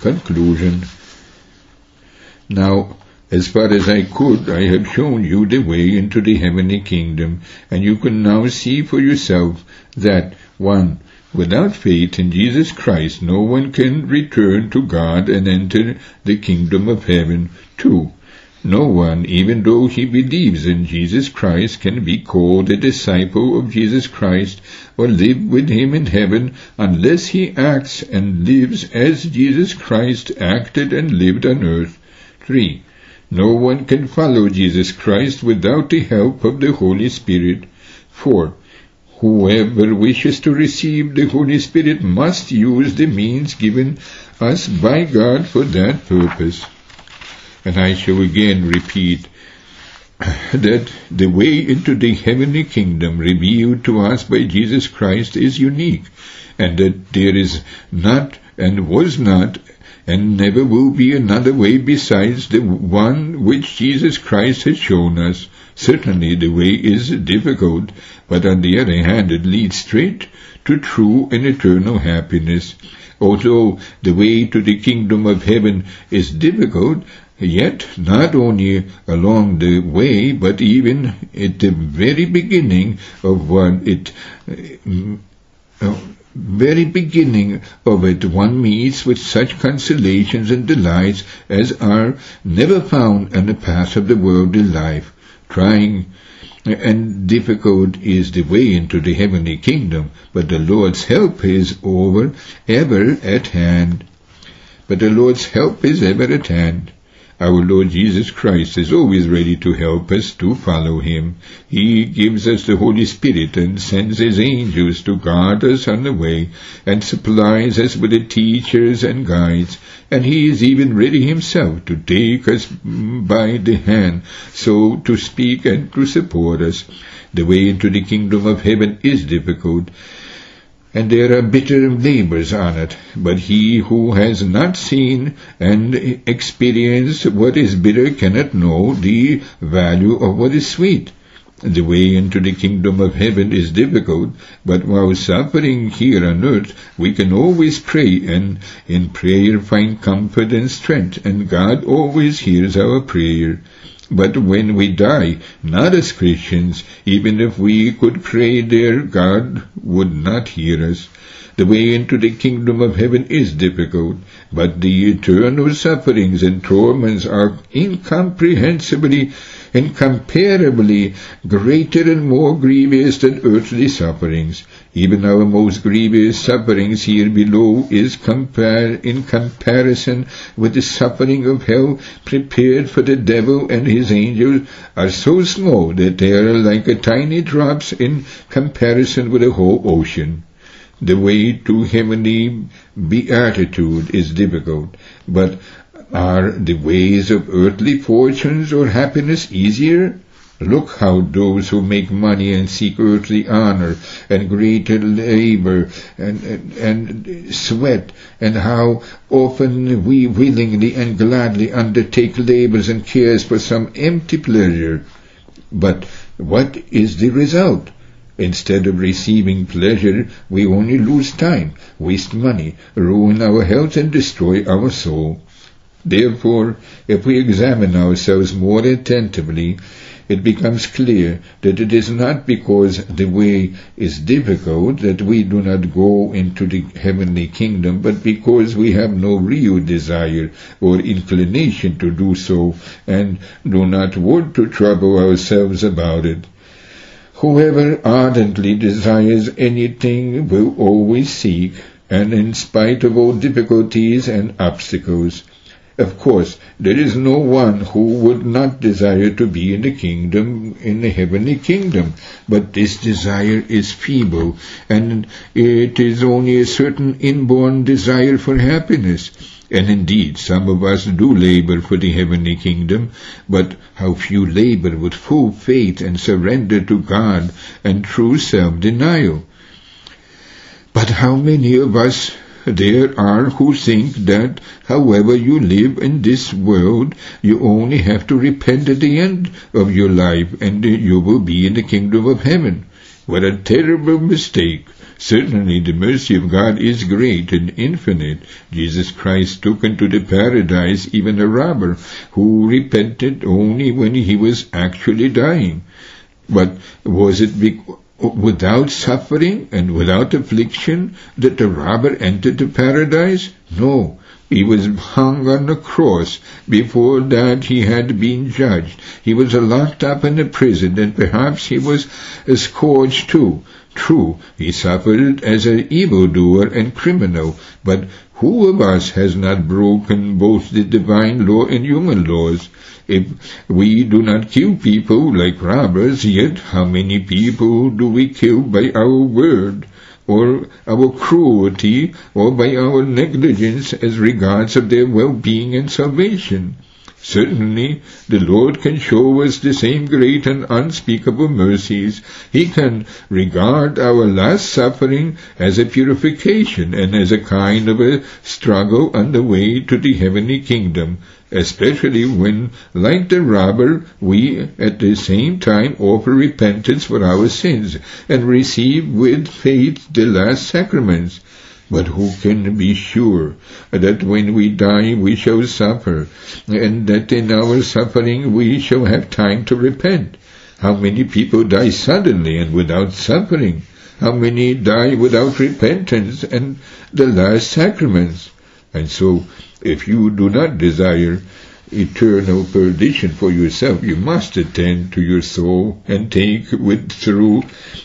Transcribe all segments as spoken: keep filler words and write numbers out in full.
Conclusion. Now, as far as I could, I have shown you the way into the heavenly kingdom, and you can now see for yourself that, one, without faith in Jesus Christ, no one can return to God and enter the kingdom of heaven. Two, no one, even though he believes in Jesus Christ, can be called a disciple of Jesus Christ or live with him in heaven unless he acts and lives as Jesus Christ acted and lived on earth. Three, no one can follow Jesus Christ without the help of the Holy Spirit. Four, whoever wishes to receive the Holy Spirit must use the means given us by God for that purpose. And I shall again repeat that the way into the heavenly kingdom revealed to us by Jesus Christ is unique, and that there is not and was not and never will be another way besides the one which Jesus Christ has shown us. Certainly the way is difficult, but on the other hand it leads straight to true and eternal happiness. Although the way to the kingdom of heaven is difficult, yet not only along the way, but even at the very beginning of what it uh, very beginning of it, one meets with such consolations and delights as are never found on the path of the worldly life. Trying and difficult is the way into the heavenly kingdom, but the Lord's help is over, ever at hand. But the Lord's help is ever at hand. Our Lord Jesus Christ is always ready to help us to follow him. He gives us the Holy Spirit and sends his angels to guard us on the way and supplies us with the teachers and guides. And he is even ready himself to take us by the hand, so to speak, and to support us. The way into the kingdom of heaven is difficult, and there are bitter labors on it, but he who has not seen and experienced what is bitter cannot know the value of what is sweet. The way into the kingdom of heaven is difficult, but while suffering here on earth, we can always pray, and in prayer find comfort and strength, and God always hears our prayer. But when we die, not as Christians, even if we could pray there, God would not hear us. The way into the kingdom of heaven is difficult, but the eternal sufferings and torments are incomprehensibly, incomparably greater and more grievous than earthly sufferings. Even our most grievous sufferings here below is compar- in comparison with the suffering of hell prepared for the devil and his angels, are so small that they are like a tiny drops in comparison with the whole ocean. The way to heavenly beatitude is difficult, but are the ways of earthly fortunes or happiness easier? Look how those who make money and seek earthly honor and greater labor and, and, and sweat, and how often we willingly and gladly undertake labors and cares for some empty pleasure. But what is the result? Instead of receiving pleasure, we only lose time, waste money, ruin our health, and destroy our soul. Therefore, if we examine ourselves more attentively, it becomes clear that it is not because the way is difficult that we do not go into the heavenly kingdom, but because we have no real desire or inclination to do so, and do not want to trouble ourselves about it. Whoever ardently desires anything will always seek, and in spite of all difficulties and obstacles. Of course, there is no one who would not desire to be in the kingdom, in the heavenly kingdom, but this desire is feeble, and it is only a certain inborn desire for happiness. And indeed, some of us do labor for the heavenly kingdom, but how few labor with full faith and surrender to God and true self-denial. But how many of us there are who think that however you live in this world, you only have to repent at the end of your life and you will be in the kingdom of heaven. What a terrible mistake! Certainly the mercy of God is great and infinite. Jesus Christ took into the paradise even a robber who repented only when he was actually dying. But was it be- without suffering and without affliction that the robber entered the paradise? No. He was hung on the cross. Before that he had been judged. He was locked up in a prison, and perhaps he was scourged too. True, he suffered as an evildoer and criminal, but who of us has not broken both the divine law and human laws? If we do not kill people like robbers, yet how many people do we kill by our word, or our cruelty, or by our negligence as regards of their well-being and salvation? Certainly, the Lord can show us the same great and unspeakable mercies. He can regard our last suffering as a purification and as a kind of a struggle on the way to the heavenly kingdom, especially when, like the robber, we at the same time offer repentance for our sins and receive with faith the last sacraments. But who can be sure that when we die we shall suffer, and that in our suffering we shall have time to repent? How many people die suddenly and without suffering? How many die without repentance and the last sacraments? And so, if you do not desire eternal perdition for yourself, you must attend to your soul and take with through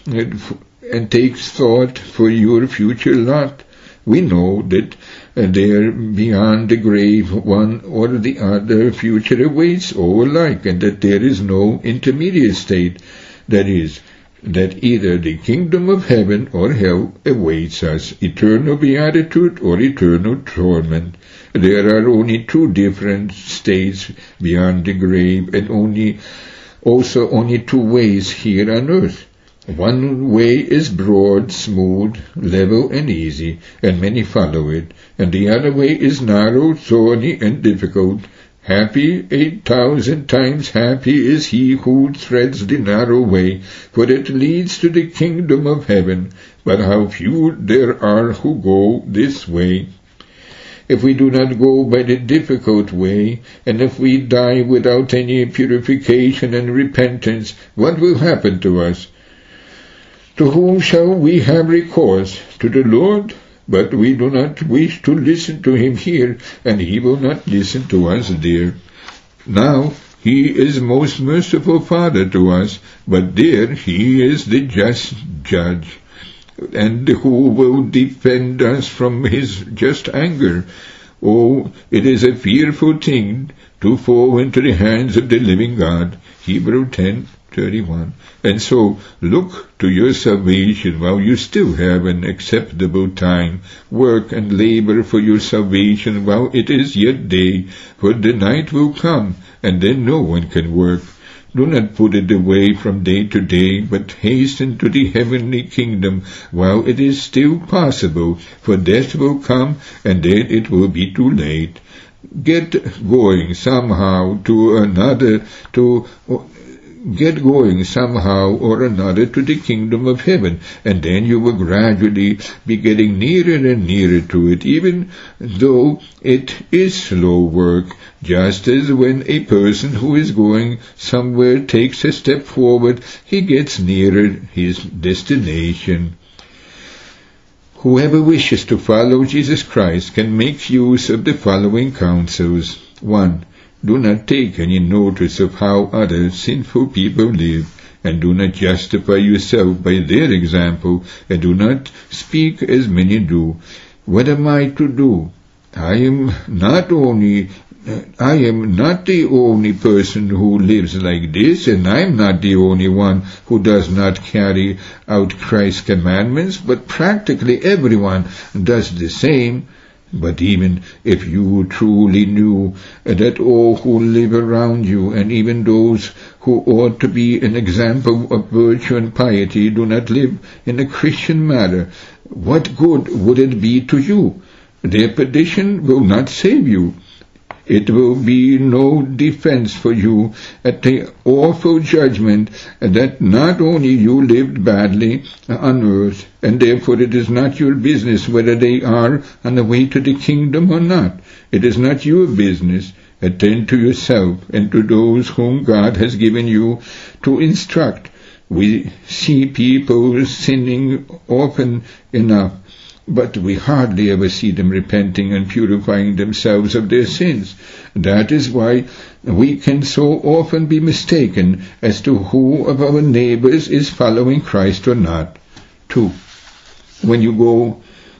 and take thought for your future lot. We know that uh, there beyond the grave one or the other future awaits all alike, and that there is no intermediate state, that is, that either the kingdom of heaven or hell awaits us, eternal beatitude or eternal torment. There are only two different states beyond the grave, and only also only two ways here on earth. One way is broad, smooth, level, and easy, and many follow it, and the other way is narrow, thorny, and difficult. Happy, eight thousand times happy is he who treads the narrow way, for it leads to the kingdom of heaven. But how few there are who go this way! If we do not go by the difficult way, and if we die without any purification and repentance, what will happen to us? To whom shall we have recourse? To the Lord? But we do not wish to listen to him here, and he will not listen to us there. Now he is most merciful Father to us, but there he is the just judge, and who will defend us from his just anger. Oh, it is a fearful thing to fall into the hands of the living God. Hebrews ten thirty-one. And so look to your salvation while you still have an acceptable time. Work and labor for your salvation while it is yet day, for the night will come, and then no one can work. Do not put it away from day to day, but hasten to the heavenly kingdom while it is still possible, for death will come, and then it will be too late. Get going somehow to another, to get going somehow or another to the kingdom of heaven, and then you will gradually be getting nearer and nearer to it, even though it is slow work, just as when a person who is going somewhere takes a step forward, he gets nearer his destination. Whoever wishes to follow Jesus Christ can make use of the following counsels. One. Do not take any notice of how other sinful people live, and do not justify yourself by their example, and do not speak as many do. What am I to do? I am not only I am not the only person who lives like this, and I am not the only one who does not carry out Christ's commandments, but practically everyone does the same. But even if you truly knew that all who live around you, and even those who ought to be an example of virtue and piety, do not live in a Christian manner, what good would it be to you? Their perdition will not save you. It will be no defense for you at the awful judgment that not only you lived badly on earth, and therefore it is not your business whether they are on the way to the kingdom or not. It is not your business. Attend to yourself and to those whom God has given you to instruct. We see people sinning often enough, but we hardly ever see them repenting and purifying themselves of their sins. That is why we can so often be mistaken as to who of our neighbors is following Christ or not. Two, when you go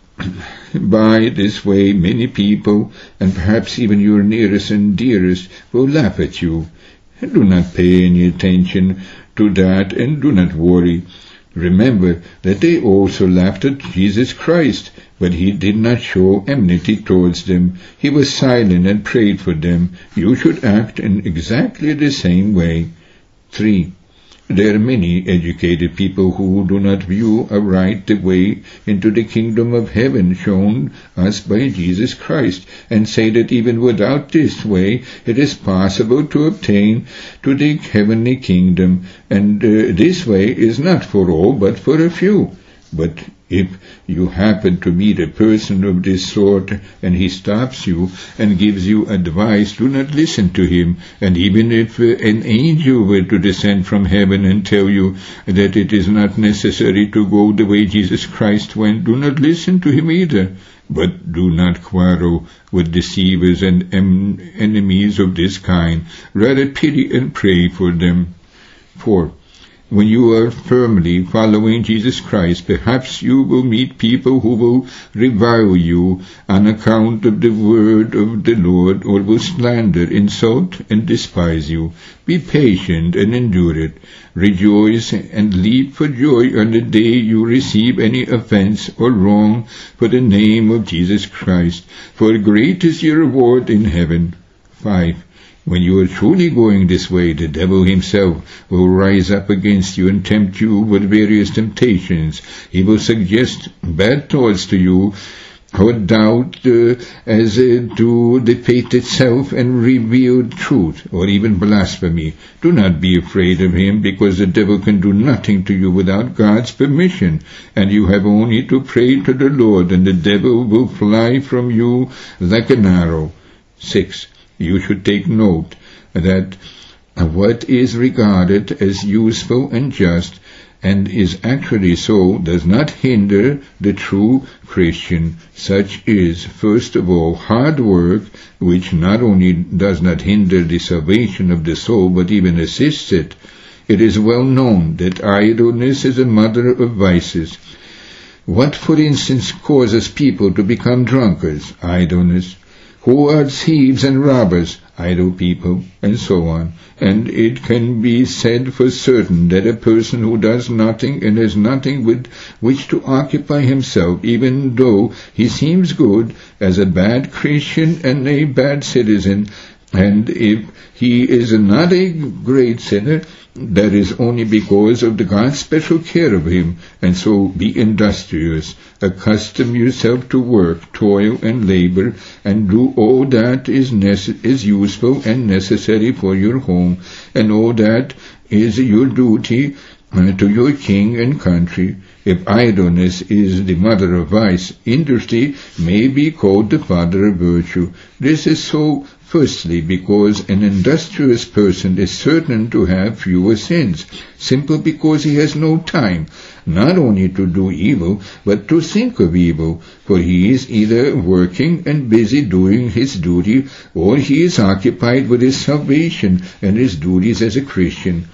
by this way, many people, and perhaps even your nearest and dearest, will laugh at you. Do not pay any attention to that, and do not worry. Remember that they also laughed at Jesus Christ, but he did not show enmity towards them. He was silent and prayed for them. You should act in exactly the same way. Three, there are many educated people who do not view aright the way into the kingdom of heaven shown us by Jesus Christ, and say that even without this way it is possible to obtain to the heavenly kingdom, and uh, this way is not for all but for a few. But if you happen to meet a person of this sort, and he stops you and gives you advice, do not listen to him. And even if uh, an angel were to descend from heaven and tell you that it is not necessary to go the way Jesus Christ went, do not listen to him either. But do not quarrel with deceivers and em- enemies of this kind. Rather pity and pray for them. Four, when you are firmly following Jesus Christ, perhaps you will meet people who will revile you on account of the word of the Lord, or will slander, insult, and despise you. Be patient and endure it. Rejoice and leap for joy on the day you receive any offense or wrong for the name of Jesus Christ, for great is your reward in heaven. Five. When you are truly going this way, the devil himself will rise up against you and tempt you with various temptations. He will suggest bad thoughts to you, or doubt uh, as uh, to the faith itself and revealed truth, or even blasphemy. Do not be afraid of him, because the devil can do nothing to you without God's permission, and you have only to pray to the Lord, and the devil will fly from you like an arrow. Six. You should take note that what is regarded as useful and just, and is actually so, does not hinder the true Christian. Such is, first of all, hard work, which not only does not hinder the salvation of the soul, but even assists it. It is well known that idleness is a mother of vices. What, for instance, causes people to become drunkards? Idleness. Who are thieves and robbers? Idle people, and so on. And it can be said for certain that a person who does nothing and has nothing with which to occupy himself, even though he seems good, as a bad Christian and a bad citizen, and if he is not a great sinner, that is only because of the God's special care of him. And so be industrious. Accustom yourself to work, toil, and labor, and do all that is, nece- is useful and necessary for your home, and all that is your duty uh, to your king and country. If idleness is the mother of vice, industry may be called the father of virtue. This is so firstly, because an industrious person is certain to have fewer sins, simply because he has no time, not only to do evil, but to think of evil, for he is either working and busy doing his duty, or he is occupied with his salvation and his duties as a Christian.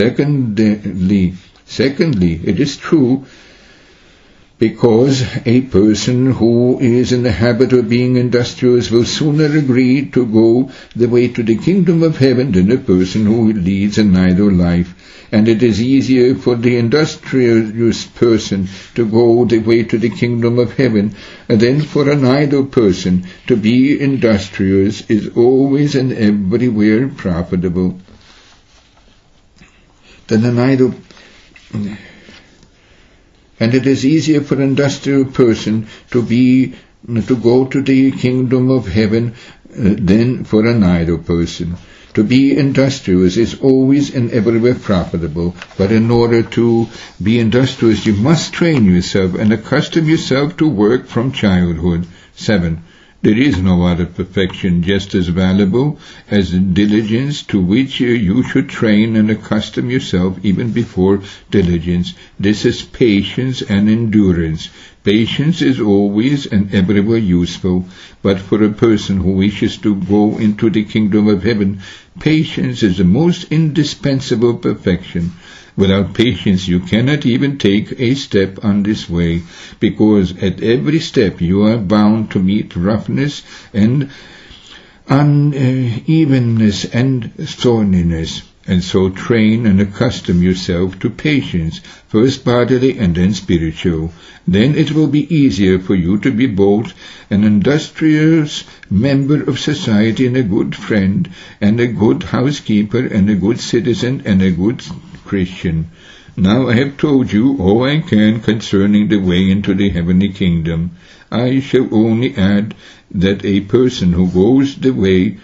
Secondly, secondly, it is true, because a person who is in the habit of being industrious will sooner agree to go the way to the kingdom of heaven than a person who leads an idle life. And it is easier for the industrious person to go the way to the kingdom of heaven than for an idle person. To be industrious is always and everywhere profitable. Than an idle And it is easier for an industrial person to be to go to the kingdom of heaven than for an idle person. To be industrious is always and everywhere profitable, but in order to be industrious you must train yourself and accustom yourself to work from childhood. seven. There is no other perfection just as valuable as diligence, to which you should train and accustom yourself even before diligence. This is patience and endurance. Patience is always and everywhere useful, but for a person who wishes to go into the kingdom of heaven, patience is the most indispensable perfection. Without patience you cannot even take a step on this way, because at every step you are bound to meet roughness and unevenness and thorniness. And so train and accustom yourself to patience, first bodily and then spiritual. Then it will be easier for you to be both an industrious member of society and a good friend, and a good housekeeper and a good citizen and a good Christian. Now I have told you all I can concerning the way into the heavenly kingdom. I shall only add that a person who goes the way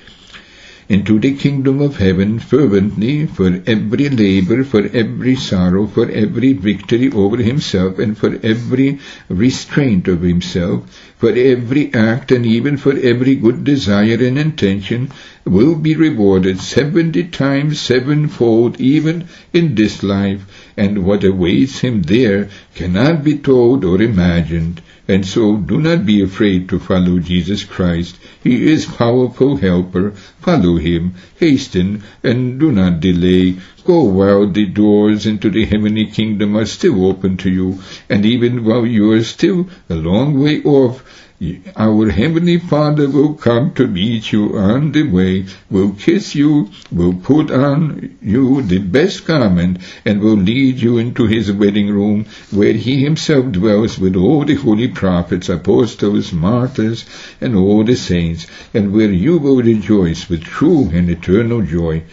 into the kingdom of heaven fervently, for every labor, for every sorrow, for every victory over himself, and for every restraint of himself, for every act, and even for every good desire and intention, will be rewarded seventy times sevenfold even in this life, and what awaits him there cannot be told or imagined. And so do not be afraid to follow Jesus Christ. He is powerful helper. Follow him, hasten, and do not delay. Go while the doors into the heavenly kingdom are still open to you, and even while you are still a long way off, our Heavenly Father will come to meet you on the way, will kiss you, will put on you the best garment, and will lead you into his wedding room, where he himself dwells with all the holy prophets, apostles, martyrs, and all the saints, and where you will rejoice with true and eternal joy.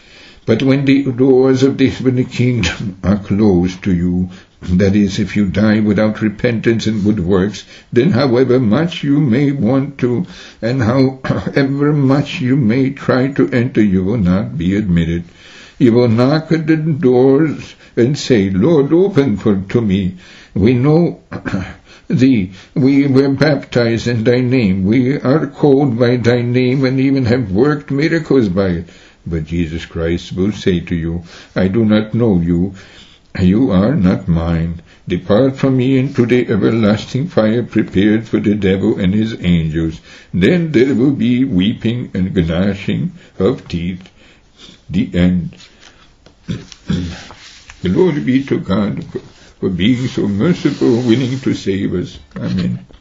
But when the doors of the heavenly kingdom are closed to you, that is, if you die without repentance and good works, then however much you may want to, and however much you may try to enter, you will not be admitted. You will knock at the doors and say, Lord, open for to me. We know thee. We were baptized in thy name. We are called by thy name and even have worked miracles by it. But Jesus Christ will say to you, I do not know you. You are not mine. Depart from me into the everlasting fire prepared for the devil and his angels. Then there will be weeping and gnashing of teeth. The end. Glory be to God for, for being so merciful, willing to save us. Amen.